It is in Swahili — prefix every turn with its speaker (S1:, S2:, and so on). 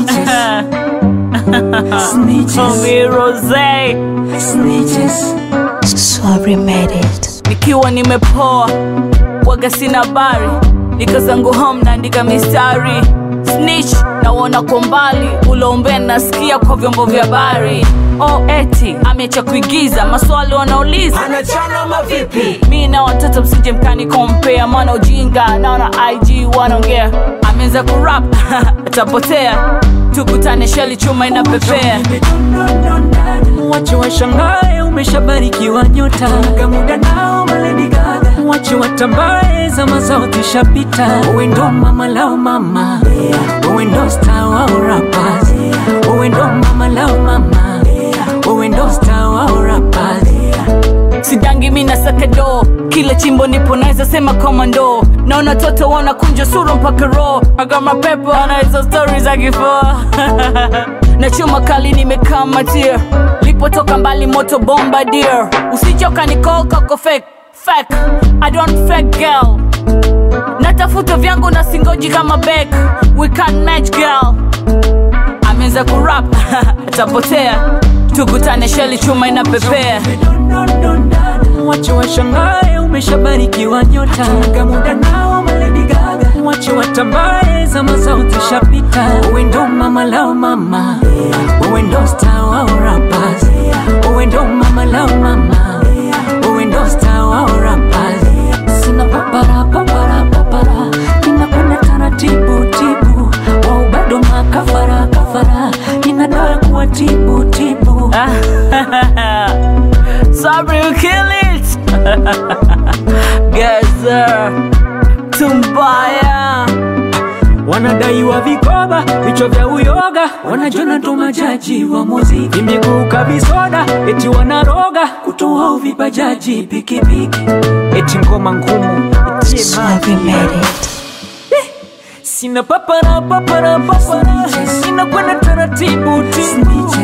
S1: Snitches. Snitches.
S2: Rose.
S1: Snitches.
S3: Swabri made it.
S2: Nikiwa nimepoa waga sina habari, nikazangu home naandika mistari. Snitch naona kwa mbali, ulombe nasikia kwa vyombo vya habari. Oh eti ameacha kuigiza, maswali wanauliza
S1: Anachana mavipi?
S2: mimi na watoto msije mkani compare, maana ujinga naona IG wanaongea. Ameanza kurap atapotea, tukutane sheli chuma inapepea.
S1: Wache washangae umeshabarikiwa nyota, muda nao Lady Gaga. Wache watambae zama zao zishapita. Wewe ndo mama lao mama, wewe ndo star wa rappers. Wewe ndo mama lao mama, wewe ndo star wa rappers.
S2: Sidangi mina sakado, kila chimbo nipo naeza sema komando. Naona toto wana kunja sura mpaka roho. I got my pepper na hizo stories za kifua. Na chuma kali nimekama tia, lipotoka mbali moto bombardier. Usichoka nikoka kwa fake, fake, I don't fake girl. Natafuta vyangu na singoji kama back, we can't match girl. Ameanza kurap atapotea, tukutane sheli chuma inapepea.
S1: Wache washangae umeshabarikiwa nyota, muda nao Lady Gaga. Wache watambae zama zao zishapita. Wewe ndo mama lao mama, wewe ndo star wa rappers. Wewe ndo mama lao mama, wewe ndo star wa rappers. Sina papara papara papara, ninakwenda taratibu tibu. Wao bado makafara kafara, ninadai kuwa tibu tibu.
S2: Sabri you kill it. Gaza Tumbaya
S1: Wanadaiwa vikoba, vichwa vya uyoga. Wanajona ndo majaji wa muziki. Miguu kabisoda, eti wanaroga. Kutoa uvibajaji pikipiki, eti ngoma ngumu.
S3: Swabri made it.
S1: Sina papara papara papara, sina kwenda taratibu tibu.